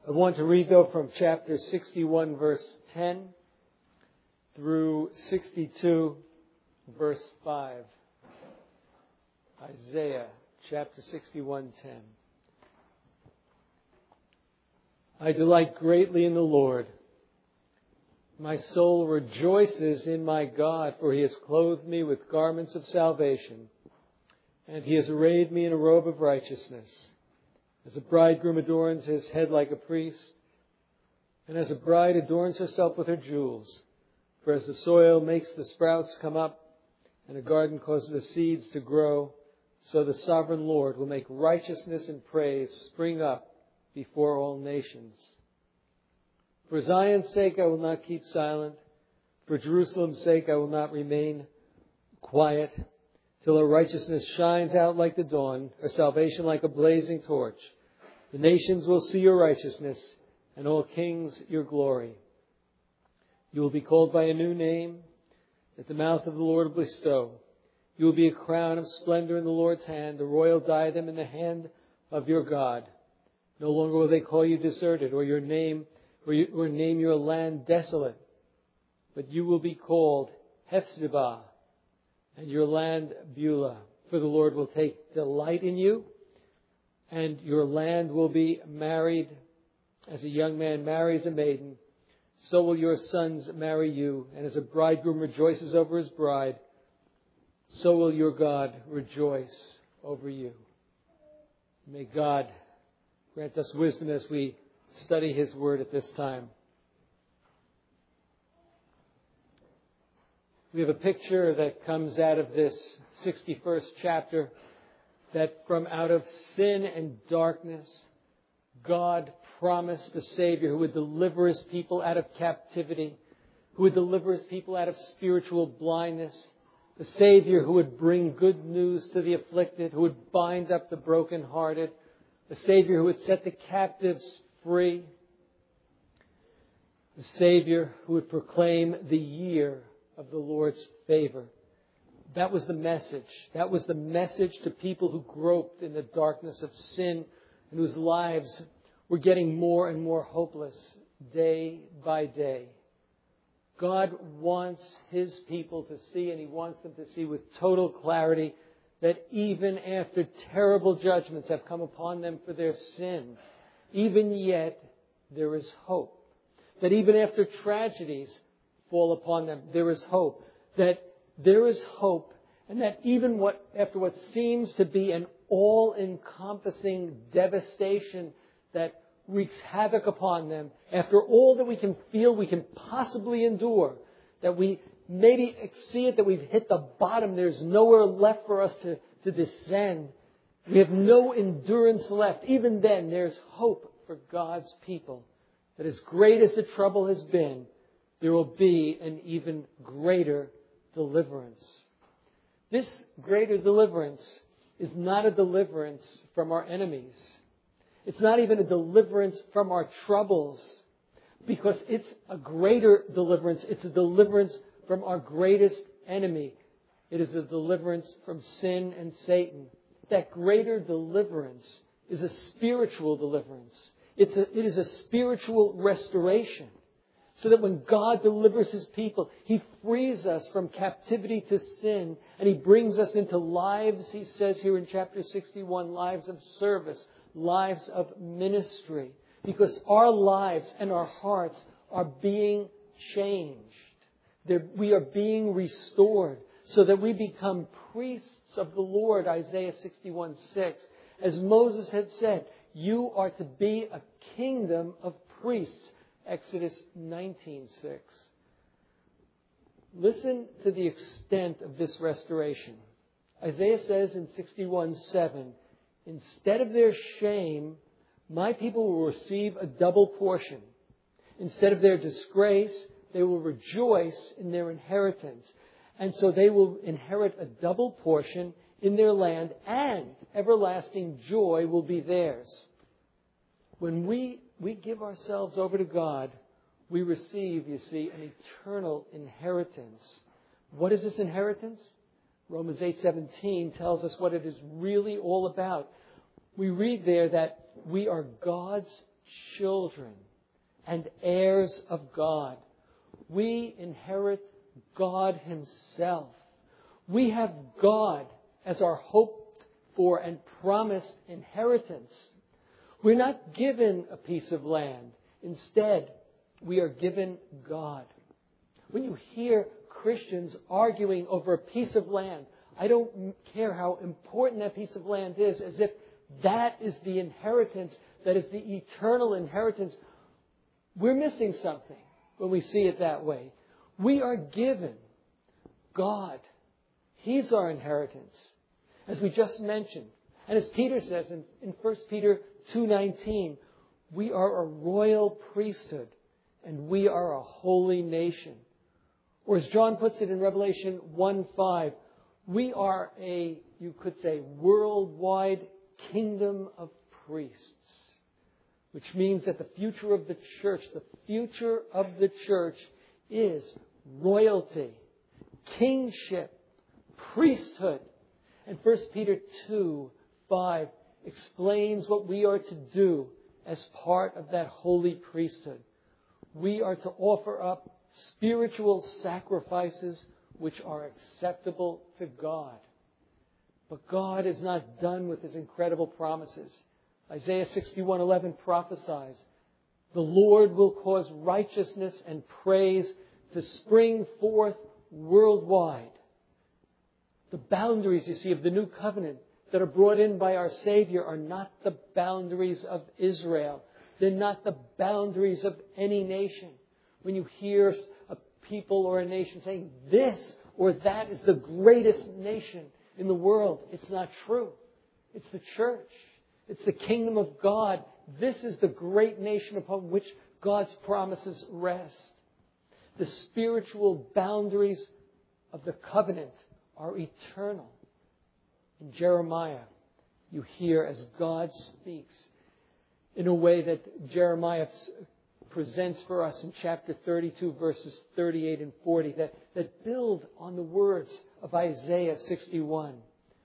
I want to read, though, from chapter 61, verse 10 through 62, verse 5. Isaiah chapter 61:10. I delight greatly in the Lord. My soul rejoices in my God, for He has clothed me with garments of salvation, and He has arrayed me in a robe of righteousness. As a bridegroom adorns his head like a priest, and as a bride adorns herself with her jewels. For as the soil makes the sprouts come up, and a garden causes the seeds to grow, so the sovereign Lord will make righteousness and praise spring up before all nations. For Zion's sake I will not keep silent. For Jerusalem's sake I will not remain quiet, till her righteousness shines out like the dawn, her salvation like a blazing torch. The nations will see your righteousness, and all kings your glory. You will be called by a new name that the mouth of the Lord will bestow. You will be a crown of splendor in the Lord's hand, a royal diadem in the hand of your God. No longer will they call you deserted, or name your land desolate, but you will be called Hephzibah, and your land Beulah. For the Lord will take delight in you, and your land will be married as a young man marries a maiden. So will your sons marry you, and as a bridegroom rejoices over his bride, so will your God rejoice over you. May God grant us wisdom as we study His Word at this time. We have a picture that comes out of this 61st chapter, that from out of sin and darkness, God promised a Savior who would deliver His people out of captivity, who would deliver His people out of spiritual blindness, the Savior who would bring good news to the afflicted, who would bind up the brokenhearted, the Savior who would set the captives free, the Savior who would proclaim the year of the Lord's favor. That was the message. That was the message to people who groped in the darkness of sin and whose lives were getting more and more hopeless day by day. God wants His people to see, and He wants them to see with total clarity, that even after terrible judgments have come upon them for their sin, even yet there is hope. That even after tragedies fall upon them, there is hope. That there is hope, and that even after what seems to be an all-encompassing devastation that wreaks havoc upon them, after all that we can feel we can possibly endure, that we maybe see it, that we've hit the bottom, there's nowhere left for us to descend, we have no endurance left, even then there's hope for God's people. That as great as the trouble has been, there will be an even greater deliverance. This greater deliverance is not a deliverance from our enemies. It's not even a deliverance from our troubles, because it's a greater deliverance. It's a deliverance from our greatest enemy. It is a deliverance from sin and Satan. That greater deliverance is a spiritual deliverance. It is a spiritual restoration. So that when God delivers His people, He frees us from captivity to sin, and He brings us into lives, He says here in chapter 61, lives of service, lives of ministry. Because our lives and our hearts are being changed. We are being restored so that we become priests of the Lord, Isaiah 61:6. As Moses had said, you are to be a kingdom of priests, Exodus 19:6. Listen to the extent of this restoration. Isaiah says in 61:7, instead of their shame, my people will receive a double portion. Instead of their disgrace, they will rejoice in their inheritance. And so they will inherit a double portion in their land, and everlasting joy will be theirs. When we give ourselves over to God, we receive, you see, an eternal inheritance. What is this inheritance? Romans 8:17 tells us what it is really all about. We read there that we are God's children and heirs of God. We inherit God Himself. We have God as our hoped for and promised inheritance. We're not given a piece of land. Instead, we are given God. When you hear Christians arguing over a piece of land, I don't care how important that piece of land is, as if that is the inheritance, that is the eternal inheritance. We're missing something when we see it that way. We are given God. He's our inheritance, as we just mentioned. And as Peter says in 1 Peter 2:19, we are a royal priesthood and we are a holy nation. Or as John puts it in Revelation 1:5, we are you could say, worldwide kingdom of priests. Which means that the future of the church is royalty, kingship, priesthood. And 1 Peter 2:5 explains what we are to do as part of that holy priesthood. We are to offer up spiritual sacrifices which are acceptable to God. But God is not done with His incredible promises. Isaiah 61:11 prophesies, the Lord will cause righteousness and praise to spring forth worldwide. The boundaries, you see, of the new covenant that are brought in by our Savior are not the boundaries of Israel. They're not the boundaries of any nation. When you hear a people or a nation saying this or that is the greatest nation in the world, it's not true. It's the church. It's the kingdom of God. This is the great nation upon which God's promises rest. The spiritual boundaries of the covenant are eternal. In Jeremiah, you hear as God speaks in a way that Jeremiah presents for us in chapter 32, verses 38 and 40, that build on the words of Isaiah 61.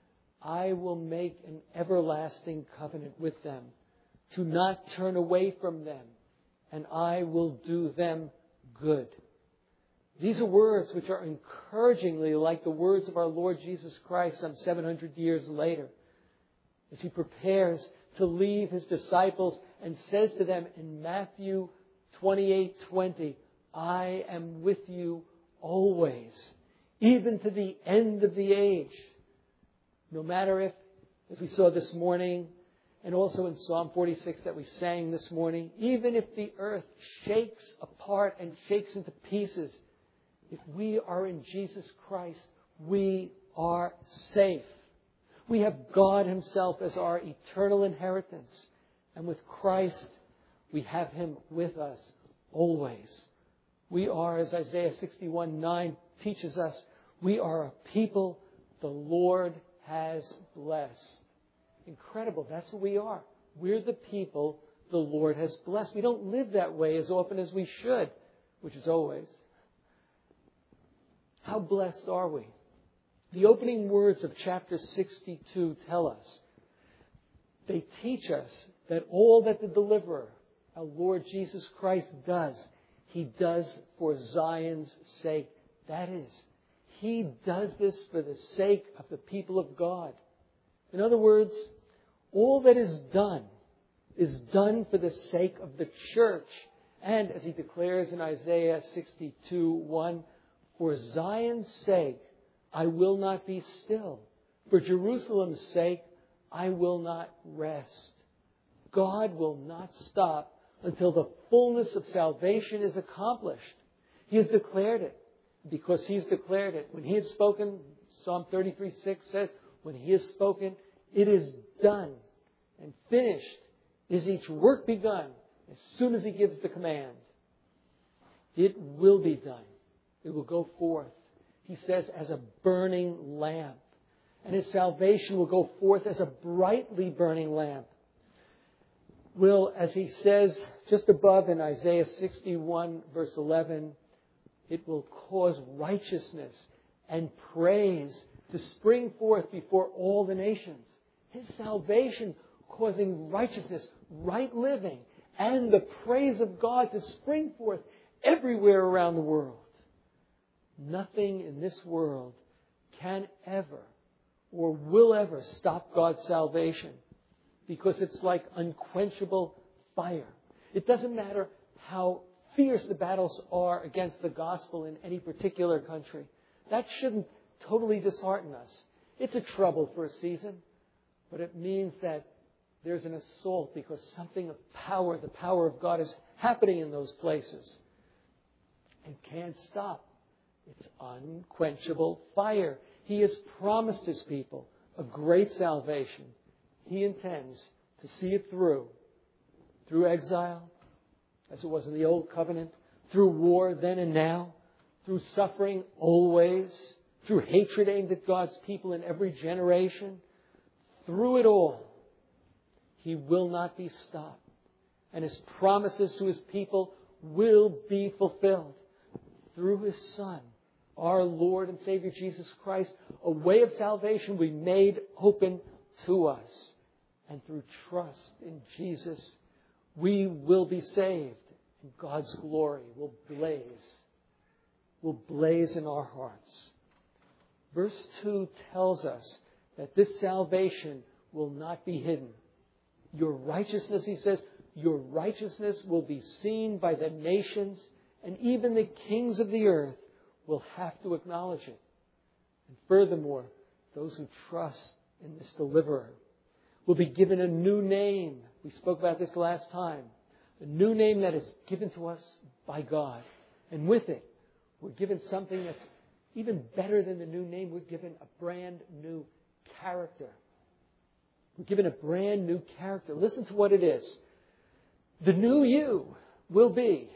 I will make an everlasting covenant with them, to not turn away from them, and I will do them good. These are words which are encouragingly like the words of our Lord Jesus Christ some 700 years later, as He prepares to leave His disciples and says to them in Matthew 28:20, I am with you always, even to the end of the age. No matter if, as we saw this morning, and also in Psalm 46 that we sang this morning, even if the earth shakes apart and shakes into pieces, if we are in Jesus Christ, we are safe. We have God Himself as our eternal inheritance. And with Christ, we have Him with us always. We are, as Isaiah 61:9 teaches us, we are a people the Lord has blessed. Incredible. That's what we are. We're the people the Lord has blessed. We don't live that way as often as we should, which is always. How blessed are we? The opening words of chapter 62 tell us. They teach us that all that the deliverer, our Lord Jesus Christ, does, He does for Zion's sake. That is, He does this for the sake of the people of God. In other words, all that is done for the sake of the church. And as He declares in Isaiah 62:1, for Zion's sake, I will not be still. For Jerusalem's sake, I will not rest. God will not stop until the fullness of salvation is accomplished. He has declared it. Because He's declared it. When He has spoken, Psalm 33:6 says, when He has spoken, it is done. And finished is each work begun as soon as He gives the command. It will be done. It will go forth. He says, as a burning lamp. And His salvation will go forth as a brightly burning lamp. Will, as He says just above in Isaiah 61 verse 11, it will cause righteousness and praise to spring forth before all the nations. His salvation causing righteousness, right living, and the praise of God to spring forth everywhere around the world. Nothing in this world can ever or will ever stop God's salvation, because it's like unquenchable fire. It doesn't matter how fierce the battles are against the gospel in any particular country. That shouldn't totally dishearten us. It's a trouble for a season, but it means that there's an assault because something of power, the power of God, is happening in those places and can't stop. It's unquenchable fire. He has promised His people a great salvation. He intends to see it through exile, as it was in the Old Covenant, through war then and now, through suffering always, through hatred aimed at God's people in every generation. Through it all, He will not be stopped. And His promises to His people will be fulfilled through His Son, our Lord and Savior Jesus Christ. A way of salvation we made open to us. And through trust in Jesus, we will be saved. And God's glory will blaze in our hearts. Verse 2 tells us that this salvation will not be hidden. Your righteousness, he says, your righteousness will be seen by the nations, and even the kings of the earth will have to acknowledge it. And furthermore, those who trust in this deliverer will be given a new name. We spoke about this last time. A new name that is given to us by God. And with it, we're given something that's even better than the new name. We're given a brand new character. We're given a brand new character. Listen to what it is. The new you will be,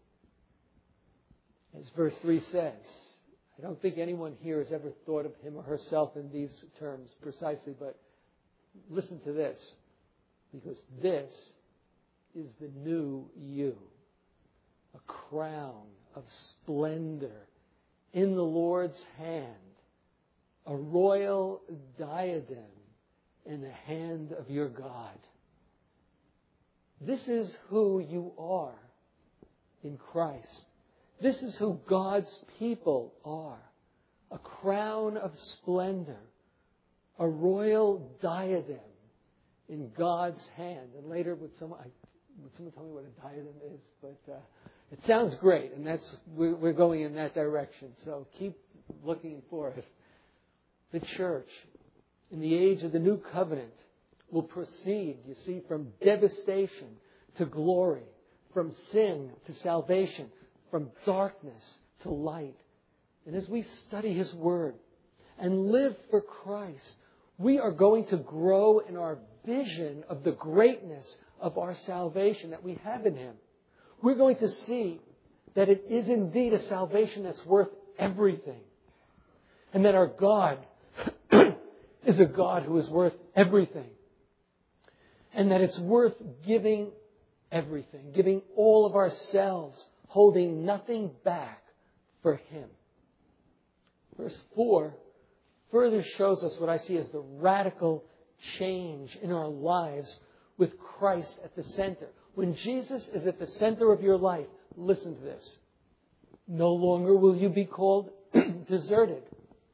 as verse 3 says. I don't think anyone here has ever thought of him or herself in these terms precisely, but listen to this, because this is the new you. A crown of splendor in the Lord's hand. A royal diadem in the hand of your God. This is who you are in Christ. This is who God's people are. A crown of splendor. A royal diadem in God's hand. And later, would someone tell me what a diadem is? But it sounds great, and we're going in that direction. So keep looking for it. The church, in the age of the new covenant, will proceed, you see, from devastation to glory, from sin to salvation, from darkness to light. And as we study His Word and live for Christ, we are going to grow in our vision of the greatness of our salvation that we have in Him. We're going to see that it is indeed a salvation that's worth everything. And that our God is a God who is worth everything. And that it's worth giving everything, giving all of ourselves, holding nothing back for Him. Verse 4 further shows us what I see as the radical change in our lives with Christ at the center. When Jesus is at the center of your life, listen to this. No longer will you be called deserted,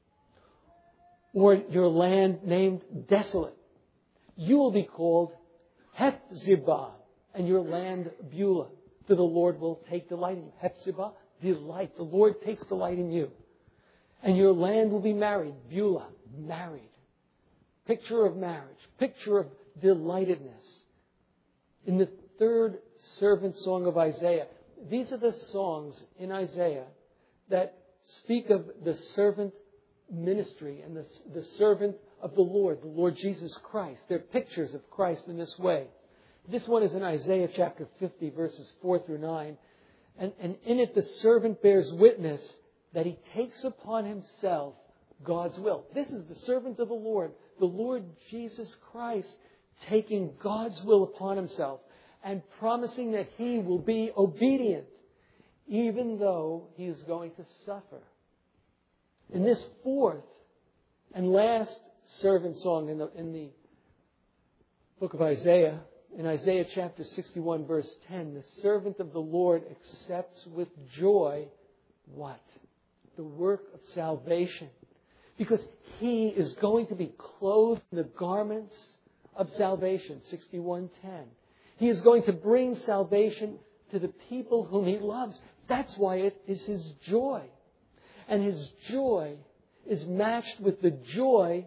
or your land named desolate. You will be called Hephzibah, and your land Beulah, for the Lord will take delight in you. Hephzibah, delight. The Lord takes delight in you. And your land will be married. Beulah, married. Picture of marriage. Picture of delightedness. In the third servant song of Isaiah, these are the songs in Isaiah that speak of the servant ministry and the servant of the Lord Jesus Christ. They're pictures of Christ in this way. This one is in Isaiah chapter 50, verses 4 through 9. And in it, the servant bears witness that he takes upon himself God's will. This is the servant of the Lord Jesus Christ, taking God's will upon himself and promising that he will be obedient, even though he is going to suffer. In this fourth and last servant song in the book of Isaiah, in Isaiah chapter 61, verse 10, the servant of the Lord accepts with joy what? The work of salvation. Because he is going to be clothed in the garments of salvation, 61:10. He is going to bring salvation to the people whom he loves. That's why it is his joy. And his joy is matched with the joy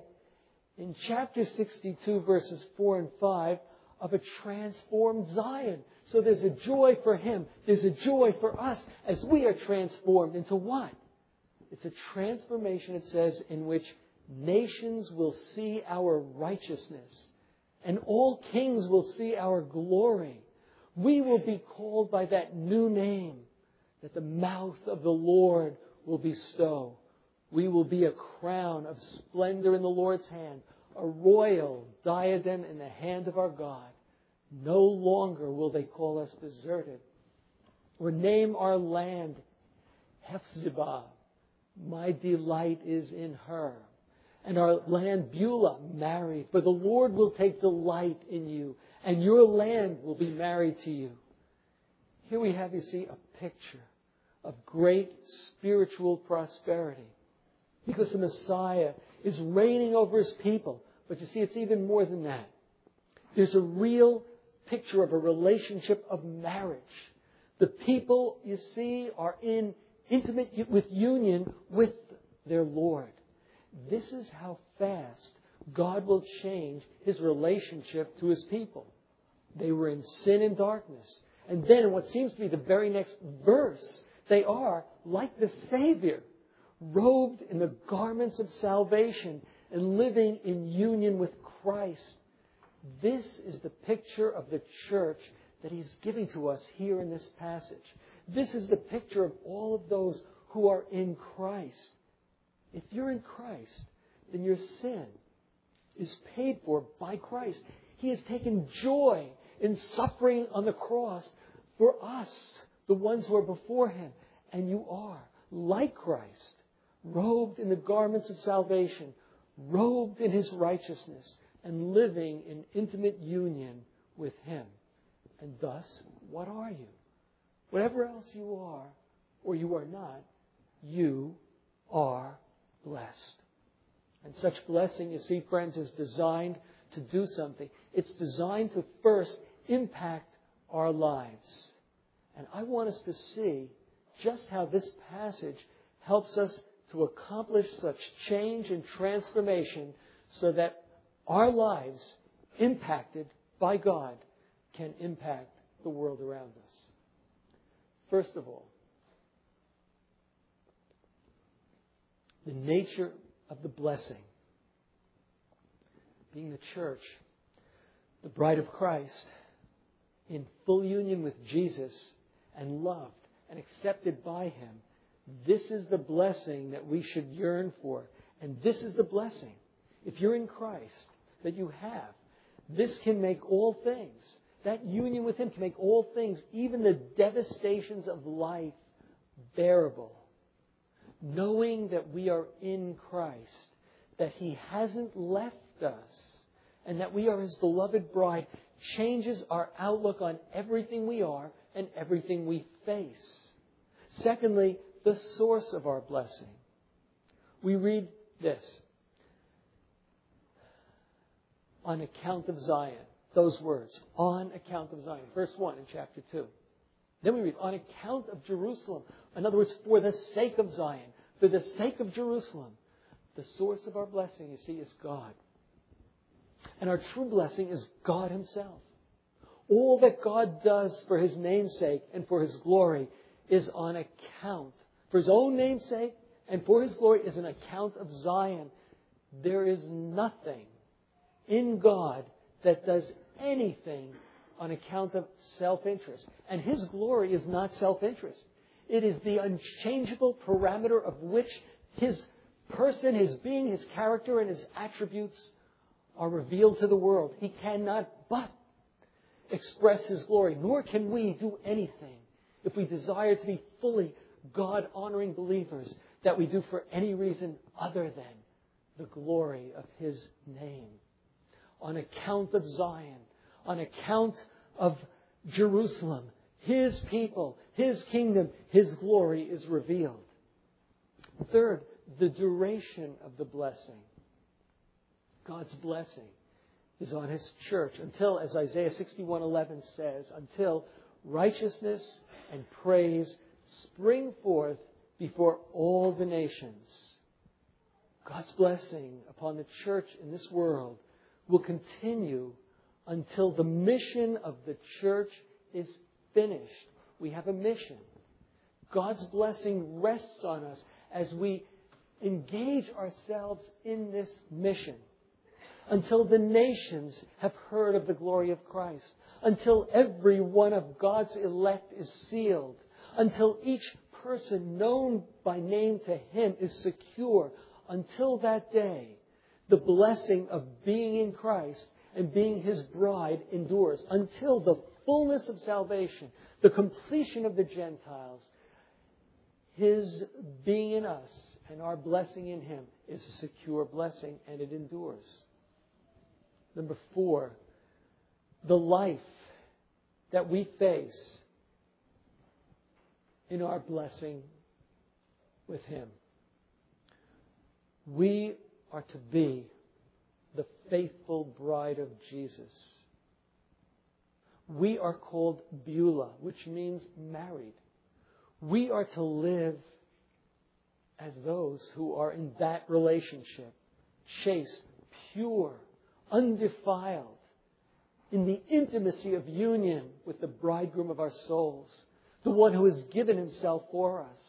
in chapter 62, verses 4 and 5, of a transformed Zion. So there's a joy for him. There's a joy for us as we are transformed into what? It's a transformation, it says, in which nations will see our righteousness and all kings will see our glory. We will be called by that new name that the mouth of the Lord will bestow. We will be a crown of splendor in the Lord's hand, a royal diadem in the hand of our God. No longer will they call us deserted or name our land Hephzibah. My delight is in her. And our land Beulah married. For the Lord will take delight in you, and your land will be married to you. Here we have, you see, a picture of great spiritual prosperity. Because the Messiah is reigning over his people. But you see, it's even more than that. There's a real picture of a relationship of marriage. The people, you see, are in intimate union with their Lord. This is how fast God will change his relationship to his people. They were in sin and darkness. And then in what seems to be the very next verse, they are like the Savior, robed in the garments of salvation and living in union with Christ. This is the picture of the church that he's giving to us here in this passage. This is the picture of all of those who are in Christ. If you're in Christ, then your sin is paid for by Christ. He has taken joy in suffering on the cross for us, the ones who are before him. And you are, like Christ, robed in the garments of salvation, robed in his righteousness, and living in intimate union with him. And thus, what are you? Whatever else you are, or you are not, you are blessed. And such blessing, you see, friends, is designed to do something. It's designed to first impact our lives. And I want us to see just how this passage helps us to accomplish such change and transformation so that our lives, impacted by God, can impact the world around us. First of all, the nature of the blessing. Being the church, the bride of Christ, in full union with Jesus and loved and accepted by him, this is the blessing that we should yearn for. And this is the blessing, if you're in Christ, that you have. This can make all things, that union with him can make all things, even the devastations of life, bearable. Knowing that we are in Christ, that he hasn't left us, and that we are his beloved bride, changes our outlook on everything we are and everything we face. Secondly, the source of our blessing. We read this. On account of Zion. Those words. On account of Zion. Verse 1 in chapter 2. Then we read, on account of Jerusalem. In other words, for the sake of Zion. For the sake of Jerusalem. The source of our blessing, you see, is God. And our true blessing is God himself. All that God does for his name's sake and for his glory is on account. For his own name's sake and for his glory is an account of Zion. There is nothing in God that does anything on account of self-interest. And his glory is not self-interest. It is the unchangeable parameter of which his person, his being, his character, and his attributes are revealed to the world. He cannot but express his glory, nor can we do anything if we desire to be fully God-honoring believers that we do for any reason other than the glory of his name. On account of Zion, on account of Jerusalem. His people, His kingdom, His glory is revealed. Third, the duration of the blessing. God's blessing is on His church until, as Isaiah 61:11 says, until righteousness and praise spring forth before all the nations. God's blessing upon the church in this world will continue until the mission of the church is finished. We have a mission. God's blessing rests on us as we engage ourselves in this mission. Until the nations have heard of the glory of Christ. Until every one of God's elect is sealed. Until each person known by name to Him is secure. Until that day, the blessing of being in Christ and being His bride endures. Until the fullness of salvation, the completion of the Gentiles, His being in us and our blessing in Him is a secure blessing, and it endures. Number 4, the life that we face in our blessing with Him. We are to be the faithful bride of Jesus. We are called Beulah, which means married. We are to live as those who are in that relationship, chaste, pure, undefiled, in the intimacy of union with the bridegroom of our souls, the one who has given Himself for us.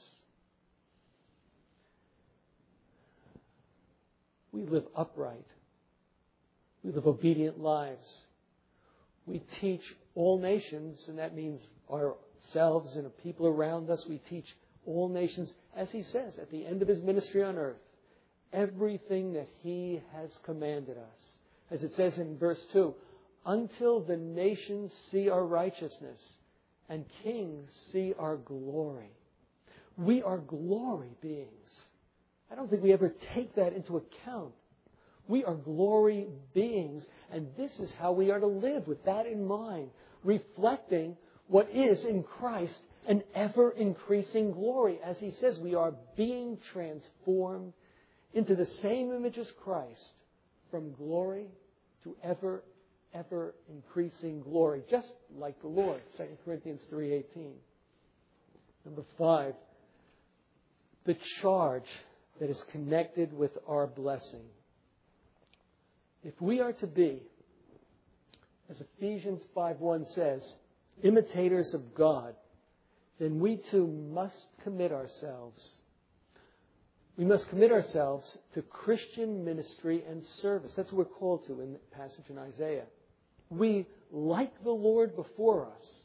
We live upright. We live obedient lives. We teach all nations, and that means ourselves and the people around us. We teach all nations, as He says at the end of His ministry on earth, everything that He has commanded us. As it says in verse 2, until the nations see our righteousness and kings see our glory. We are glory beings. I don't think we ever take that into account. We are glory beings, and this is how we are to live with that in mind, reflecting what is in Christ an ever-increasing glory. As He says, we are being transformed into the same image as Christ, from glory to ever increasing glory, just like the Lord. 2 Corinthians 3:18. Number 5, the charge that is connected with our blessing. If we are to be, as Ephesians 5:1 says, imitators of God, then we too must commit ourselves. We must commit ourselves to Christian ministry and service. That's what we're called to in the passage in Isaiah. We, like the Lord before us,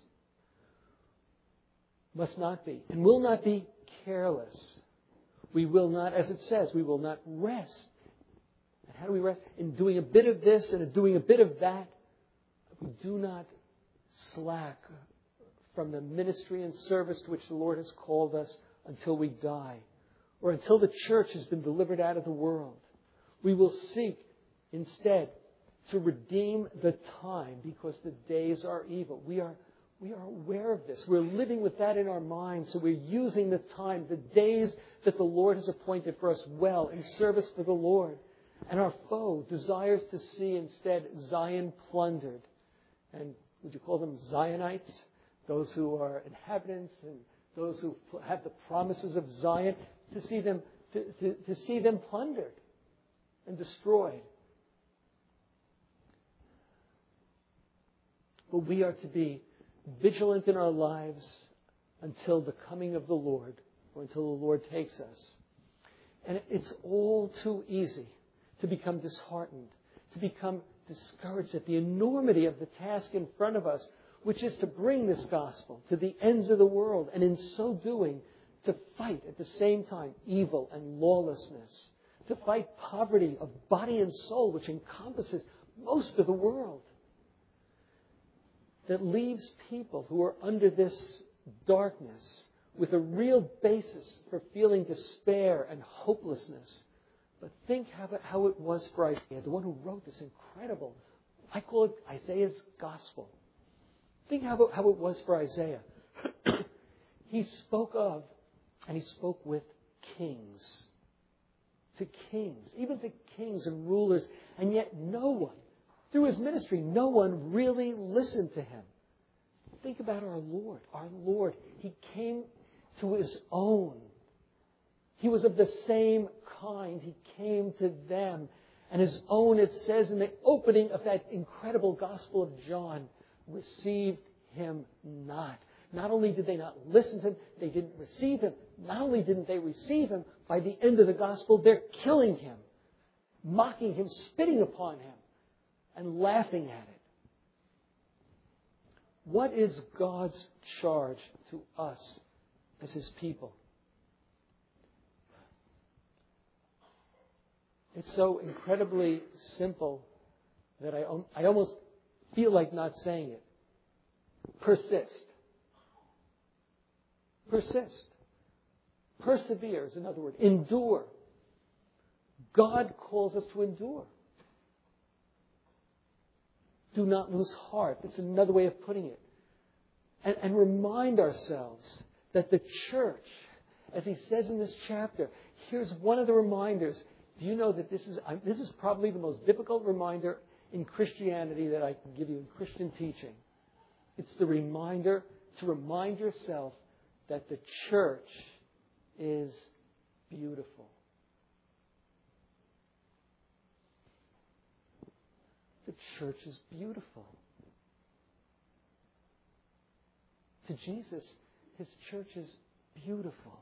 must not be and will not be careless. We will not, as it says, we will not rest. And how do we rest? In doing a bit of this and doing a bit of that. We do not slack from the ministry and service to which the Lord has called us until we die, or until the church has been delivered out of the world. We will seek instead to redeem the time, because the days are evil. We are aware of this. We're living with that in our minds, so we're using the time, the days that the Lord has appointed for us well in service for the Lord. And our foe desires to see instead Zion plundered. And would you call them Zionites? Those who are inhabitants and those who have the promises of Zion, to see them plundered and destroyed. But we are to be vigilant in our lives until the coming of the Lord, or until the Lord takes us. And it's all too easy to become disheartened, to become discouraged at the enormity of the task in front of us, which is to bring this gospel to the ends of the world, and in so doing, to fight at the same time evil and lawlessness, to fight poverty of body and soul, which encompasses most of the world, that leaves people who are under this darkness with a real basis for feeling despair and hopelessness. But think how it was for Isaiah, the one who wrote this incredible I call it Isaiah's gospel. Think how it was for Isaiah. He spoke of, and he spoke with kings. To kings, even to kings and rulers. And yet no one, through his ministry, no one really listened to him. Think about our Lord. Our Lord, he came to his own. He was of the same kind. He came to them. And his own, it says in the opening of that incredible Gospel of John, received him not. Not only did they not listen to him, they didn't receive him. Not only didn't they receive him, by the end of the Gospel, they're killing him, mocking him, spitting upon him, and laughing at it. What is God's charge to us as his people? It's so incredibly simple that I almost feel like not saying it. Persist. Persist. Persevere is another word. Endure. God calls us to endure. Do not lose heart. That's another way of putting it. And remind ourselves that the church, as he says in this chapter, here's one of the reminders. Do you know that this is probably the most difficult reminder in Christianity that I can give you in Christian teaching? It's the reminder to remind yourself that the church is beautiful. The church is beautiful. To Jesus, his church is beautiful.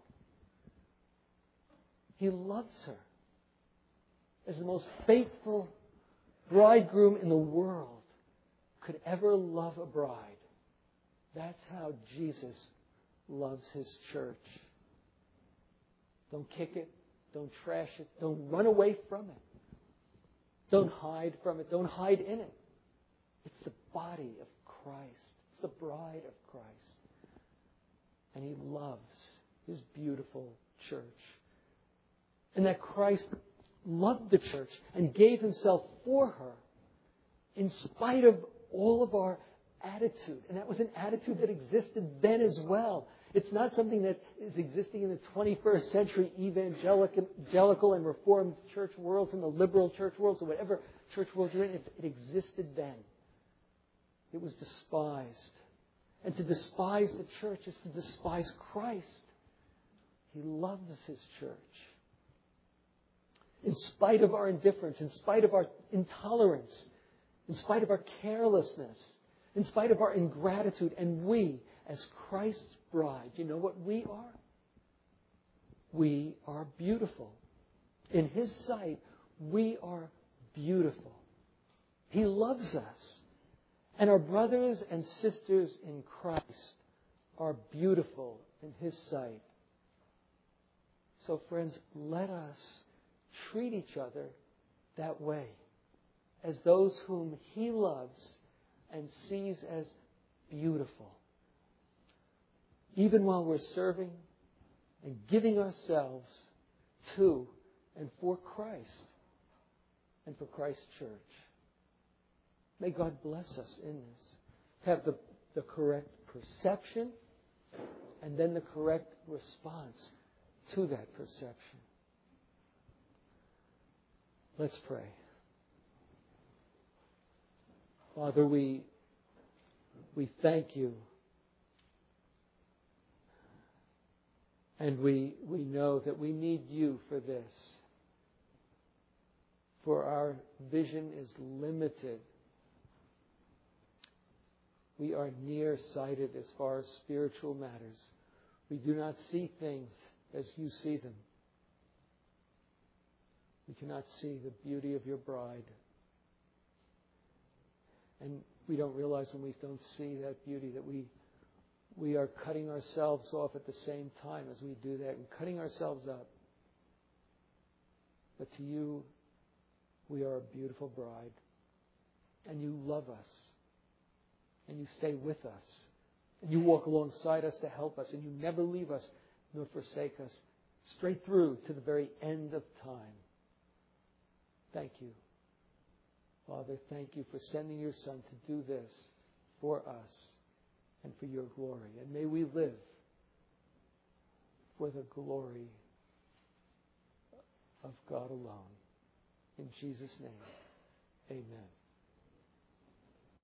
He loves her as the most faithful bridegroom in the world could ever love a bride. That's how Jesus loves his church. Don't kick it. Don't trash it. Don't run away from it. Don't hide from it. Don't hide in it. It's the body of Christ. It's the bride of Christ. And he loves his beautiful church. And that Christ loved the church and gave himself for her in spite of all of our attitude. And that was an attitude that existed then as well. It's not something that is existing in the 21st century evangelical and reformed church worlds and the liberal church worlds or whatever church world you're in. It existed then. It was despised. And to despise the church is to despise Christ. He loves his church. In spite of our indifference, in spite of our intolerance, in spite of our carelessness, in spite of our ingratitude, and we, as Christ's bride, you know what we are? We are beautiful. In his sight, we are beautiful. He loves us. And our brothers and sisters in Christ are beautiful in his sight. So friends, let us treat each other that way, as those whom he loves and sees as beautiful. Even while we're serving and giving ourselves to and for Christ and for Christ's church. May God bless us in this. To have the correct perception and then the correct response to that perception. Let's pray. Father, we thank you. And we know that we need you for this. For our vision is limited. We are nearsighted as far as spiritual matters. We do not see things as you see them. We cannot see the beauty of your bride. And we don't realize when we don't see that beauty that we are cutting ourselves off at the same time as we do that and cutting ourselves up. But to you, we are a beautiful bride. And you love us. And you stay with us. And you walk alongside us to help us. And you never leave us nor forsake us. Straight through to the very end of time. Thank you. Father, thank you for sending your Son to do this for us and for your glory. And may we live for the glory of God alone. In Jesus' name, amen.